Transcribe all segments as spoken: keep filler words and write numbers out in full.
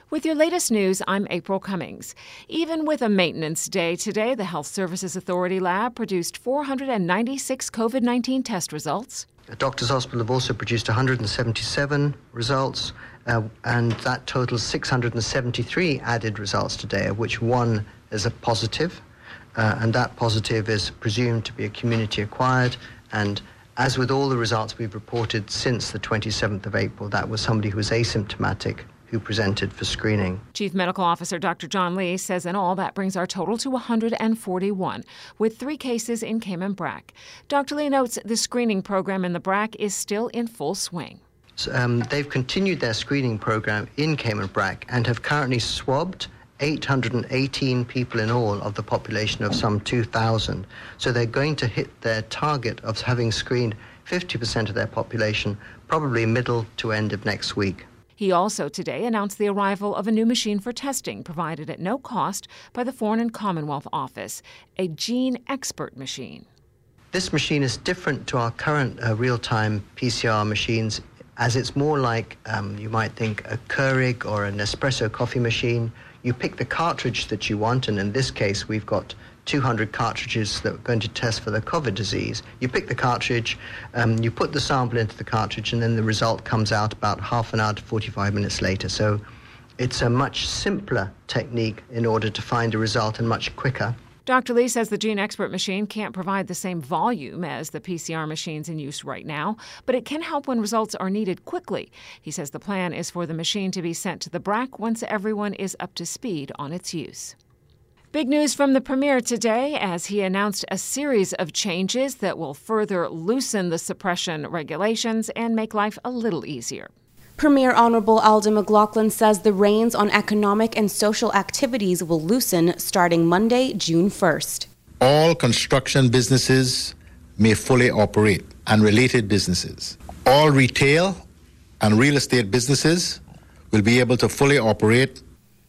With your latest news, I'm April Cummings. Even with a maintenance day today, the Health Services Authority lab produced four hundred ninety-six COVID nineteen test results. The Doctors Hospital have also produced one hundred seventy-seven results, uh, and that totals six hundred seventy-three added results today, of which one is a positive, uh, and that positive is presumed to be a community-acquired. And as with all the results we've reported since the twenty-seventh of April, that was somebody who was asymptomatic who presented for screening. Chief Medical Officer Doctor John Lee says in all that brings our total to one hundred forty-one, with three cases in Cayman Brac. Doctor Lee notes the screening program in the Brac is still in full swing. So, um, they've continued their screening program in Cayman Brac and have currently swabbed eight hundred eighteen people in all of the population of some two thousand. So they're going to hit their target of having screened fifty percent of their population probably middle to end of next week. He also today announced the arrival of a new machine for testing provided at no cost by the Foreign and Commonwealth Office, a Gene Expert machine. This machine is different to our current uh, real-time P C R machines, as it's more like, um, you might think, a Keurig or an Nespresso coffee machine. You pick the cartridge that you want, and in this case, we've got two hundred cartridges that we're going to test for the COVID disease. You pick the cartridge, um, you put the sample into the cartridge, and then the result comes out about half an hour to forty-five minutes later. So it's a much simpler technique in order to find a result and much quicker. Doctor Lee says the Gene Expert machine can't provide the same volume as the P C R machines in use right now, but it can help when results are needed quickly. He says the plan is for the machine to be sent to the Brac once everyone is up to speed on its use. Big news from the Premier today as he announced a series of changes that will further loosen the suppression regulations and make life a little easier. Premier Honorable Alden McLaughlin says the reins on economic and social activities will loosen starting Monday, June first. All construction businesses may fully operate and related businesses. All retail and real estate businesses will be able to fully operate.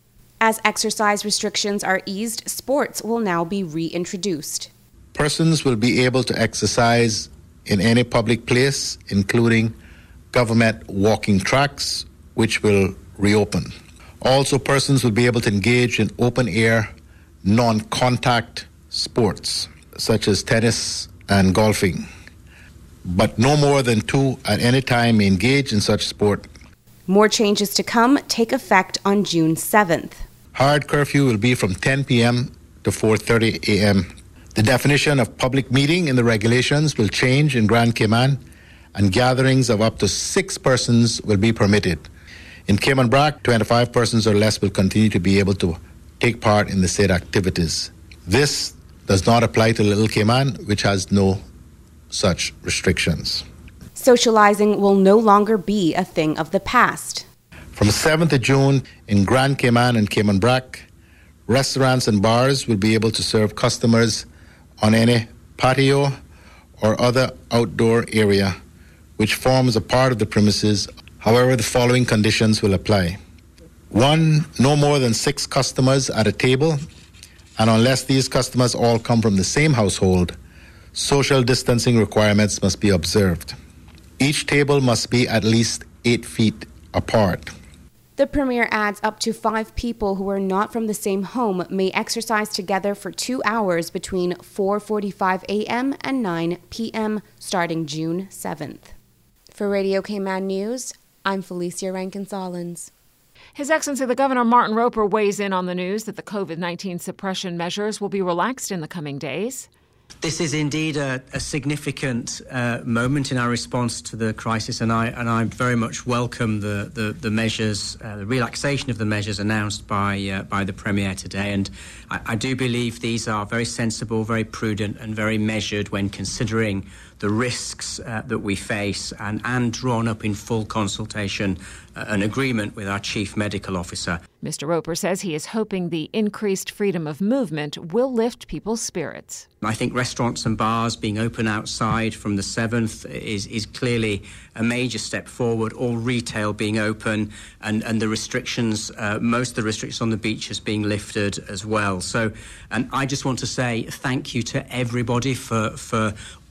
As exercise restrictions are eased, sports will now be reintroduced. Persons will be able to exercise in any public place, including government walking tracks, which will reopen. Also, persons will be able to engage in open-air, non-contact sports, such as tennis and golfing. But no more than two at any time may engage in such sport. More changes to come take effect on June seventh. Hard curfew will be from ten p.m. to four thirty a.m. The definition of public meeting in the regulations will change in Grand Cayman, and gatherings of up to six persons will be permitted. In Cayman Brac, twenty-five persons or less will continue to be able to take part in the said activities. This does not apply to Little Cayman, which has no such restrictions. Socializing will no longer be a thing of the past. From seventh of June in Grand Cayman and Cayman Brac, restaurants and bars will be able to serve customers on any patio or other outdoor area which forms a part of the premises. However, the following conditions will apply. One, no more than six customers at a table, and unless these customers all come from the same household, social distancing requirements must be observed. Each table must be at least eight feet apart. The Premier adds up to five people who are not from the same home may exercise together for two hours between four forty-five a.m. and nine p.m. starting June seventh. For Radio Cayman News, I'm Felicia Rankin-Solins. His Excellency the Governor Martin Roper weighs in on the news that the COVID nineteen suppression measures will be relaxed in the coming days. This is indeed a, a significant uh, moment in our response to the crisis, and I and I very much welcome the the, the measures, uh, the relaxation of the measures announced by uh, by the Premier today. And I, I do believe these are very sensible, very prudent, and very measured when considering the risks uh, that we face, and, and drawn up in full consultation, uh, an agreement with our Chief Medical Officer. Mister Roper says he is hoping the increased freedom of movement will lift people's spirits. I think restaurants and bars being open outside from the seventh is, is clearly a major step forward. All retail being open, and, and the restrictions, uh, most of the restrictions on the beaches being lifted as well. So, and I just want to say thank you to everybody for, for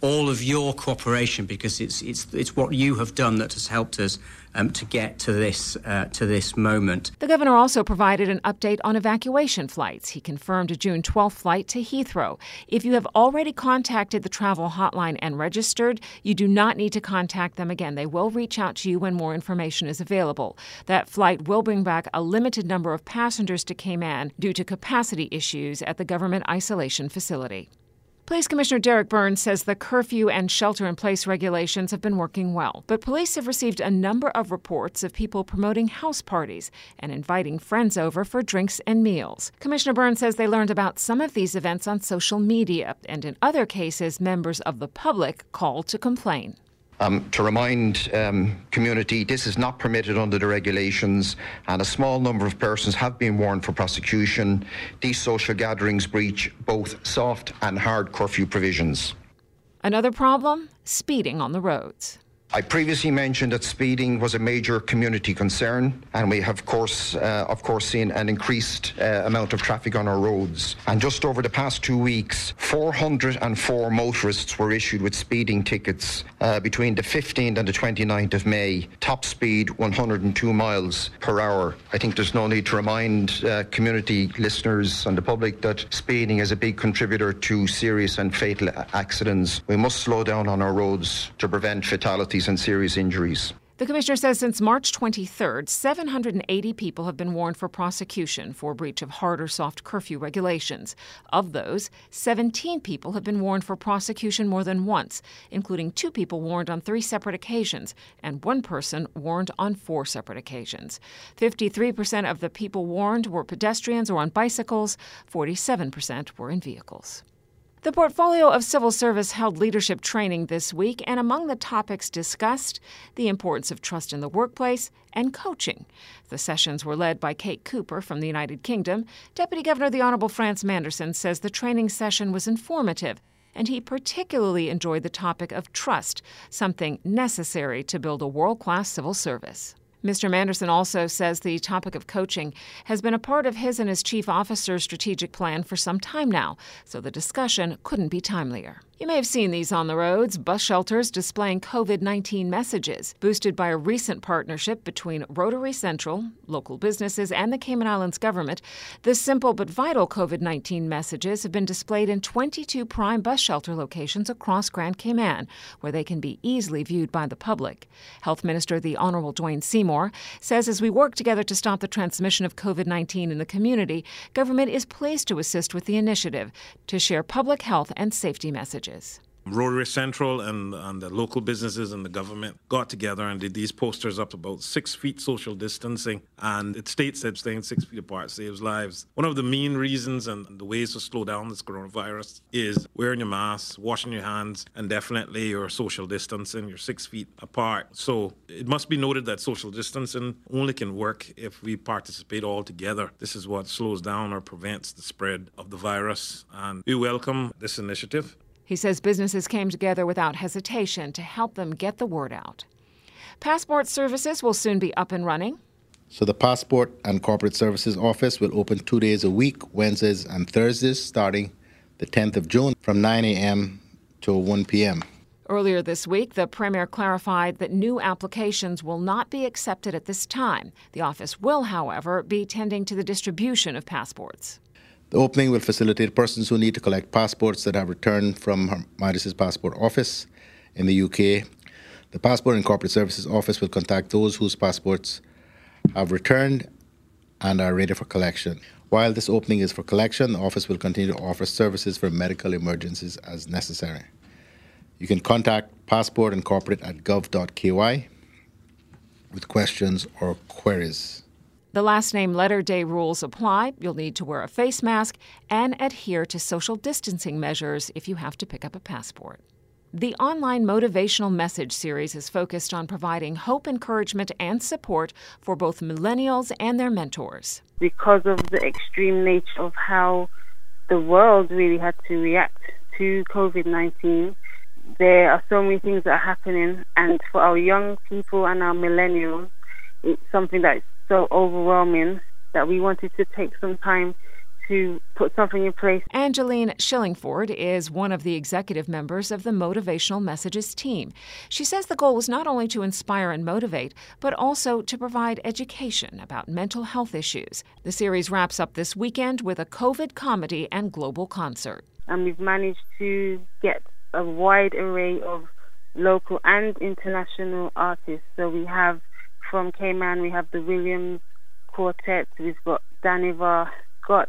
all of your cooperation, because it's it's it's what you have done that has helped us um, to get to this uh, to this moment. The governor also provided an update on evacuation flights. He confirmed a June twelfth flight to Heathrow. If you have already contacted the travel hotline and registered, you do not need to contact them again. They will reach out to you when more information is available. That flight will bring back a limited number of passengers to Cayman due to capacity issues at the government isolation facility. Police Commissioner Derek Burns says the curfew and shelter-in-place regulations have been working well, but police have received a number of reports of people promoting house parties and inviting friends over for drinks and meals. Commissioner Burns says they learned about some of these events on social media, and in other cases, members of the public called to complain. Um, to remind um, community, this is not permitted under the regulations, and a small number of persons have been warned for prosecution. These social gatherings breach both soft and hard curfew provisions. Another problem? Speeding on the roads. I previously mentioned that speeding was a major community concern, and we have, of course, uh, of course, seen an increased uh, amount of traffic on our roads. And just over the past two weeks, four hundred four motorists were issued with speeding tickets uh, between the fifteenth and the twenty-ninth of May. Top speed one hundred two miles per hour. I think there's no need to remind uh, community listeners and the public that speeding is a big contributor to serious and fatal accidents. We must slow down on our roads to prevent fatalities and serious injuries. The commissioner says since March twenty-third, seven hundred eighty people have been warned for prosecution for breach of hard or soft curfew regulations. Of those, seventeen people have been warned for prosecution more than once, including two people warned on three separate occasions and one person warned on four separate occasions. fifty-three percent of the people warned were pedestrians or on bicycles, forty-seven percent were in vehicles. The portfolio of civil service held leadership training this week, and among the topics discussed, the importance of trust in the workplace and coaching. The sessions were led by Kate Cooper from the United Kingdom. Deputy Governor the Honourable Frans Manderson says the training session was informative, and he particularly enjoyed the topic of trust, something necessary to build a world-class civil service. Mister Manderson also says the topic of coaching has been a part of his and his chief officer's strategic plan for some time now, so the discussion couldn't be timelier. You may have seen these on the roads, bus shelters displaying COVID nineteen messages, boosted by a recent partnership between Rotary Central, local businesses, and the Cayman Islands government. The simple but vital COVID nineteen messages have been displayed in twenty-two prime bus shelter locations across Grand Cayman, where they can be easily viewed by the public. Health Minister the Honourable Dwayne Seymour says as we work together to stop the transmission of COVID nineteen in the community, government is pleased to assist with the initiative to share public health and safety messages. Rotary Central and, and the local businesses and the government got together and did these posters up about six feet social distancing, and it states that staying six feet apart saves lives. One of the main reasons and the ways to slow down this coronavirus is wearing your mask, washing your hands, and definitely your social distancing, you're six feet apart. So it must be noted that social distancing only can work if we participate all together. This is what slows down or prevents the spread of the virus, and we welcome this initiative. He says businesses came together without hesitation to help them get the word out. Passport services will soon be up and running. So the Passport and Corporate Services Office will open two days a week, Wednesdays and Thursdays, starting the tenth of June from nine a.m. to one p.m. Earlier this week, the Premier clarified that new applications will not be accepted at this time. The office will, however, be tending to the distribution of passports. The opening will facilitate persons who need to collect passports that have returned from Her Majesty's Passport Office in the U K. The Passport and Corporate Services Office will contact those whose passports have returned and are ready for collection. While this opening is for collection, the office will continue to offer services for medical emergencies as necessary. You can contact Passport and Corporate at gov dot k y with questions or queries. The last name letter day rules apply. You'll need to wear a face mask and adhere to social distancing measures if you have to pick up a passport. The online motivational message series is focused on providing hope, encouragement, and support for both millennials and their mentors. Because of the extreme nature of how the world really had to react to COVID nineteen, there are so many things that are happening, and for our young people and our millennials, it's something that's so overwhelming that we wanted to take some time to put something in place. Angeline Shillingford is one of the executive members of the Motivational Messages team. She says the goal was not only to inspire and motivate, but also to provide education about mental health issues. The series wraps up this weekend with a COVID comedy and global concert. And we've managed to get a wide array of local and international artists. So we have from Cayman, we have the Williams Quartet, we've got Daniva Scott.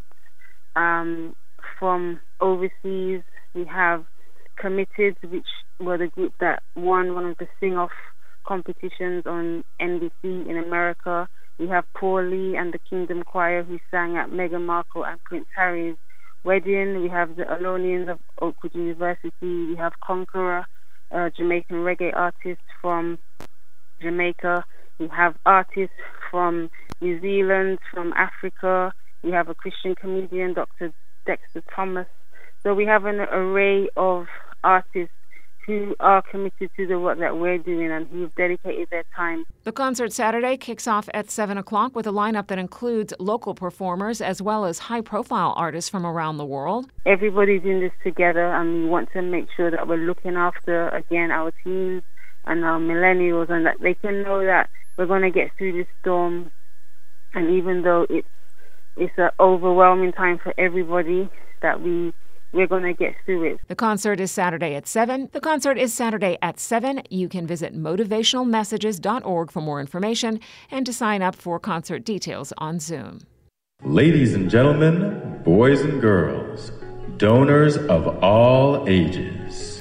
Um, from overseas, we have Committed, which were the group that won one of the sing-off competitions on N B C in America. We have Paul Lee and the Kingdom Choir, who sang at Meghan Markle and Prince Harry's wedding. We have the Alonians of Oakwood University. We have Conqueror, a Jamaican reggae artist from Jamaica. We have artists from New Zealand, from Africa. We have a Christian comedian, Doctor Dexter Thomas. So we have an array of artists who are committed to the work that we're doing and who've dedicated their time. The concert Saturday kicks off at seven o'clock with a lineup that includes local performers as well as high-profile artists from around the world. Everybody's in this together, and we want to make sure that we're looking after, again, our teens and our millennials, and that they can know that we're going to get through this storm. And even though it's it's an overwhelming time for everybody, that we We're going to get through it. The concert is Saturday at seven. The concert is Saturday at seven. You can visit motivational messages dot org for more information and to sign up for concert details on Zoom. Ladies and gentlemen, boys and girls, donors of all ages,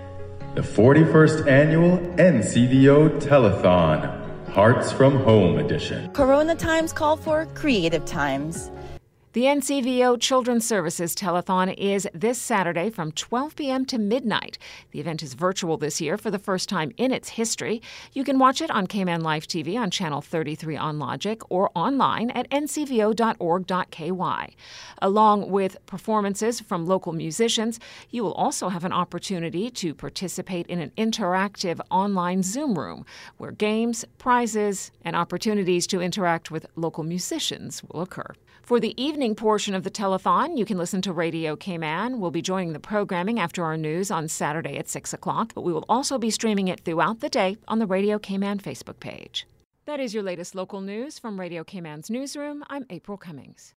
the forty-first Annual N C V O Telethon, Hearts from Home Edition. Corona times call for creative times. The N C V O Children's Services Telethon is this Saturday from twelve p.m. to midnight. The event is virtual this year for the first time in its history. You can watch it on Cayman Live T V on Channel thirty-three on Logic or online at n c v o dot org dot k y. Along with performances from local musicians, you will also have an opportunity to participate in an interactive online Zoom room where games, prizes, and opportunities to interact with local musicians will occur. For the evening portion of the telethon, you can listen to Radio Cayman. We'll be joining the programming after our news on Saturday at six o'clock, but we will also be streaming it throughout the day on the Radio Cayman Facebook page. That is your latest local news from Radio Cayman's newsroom. I'm April Cummings.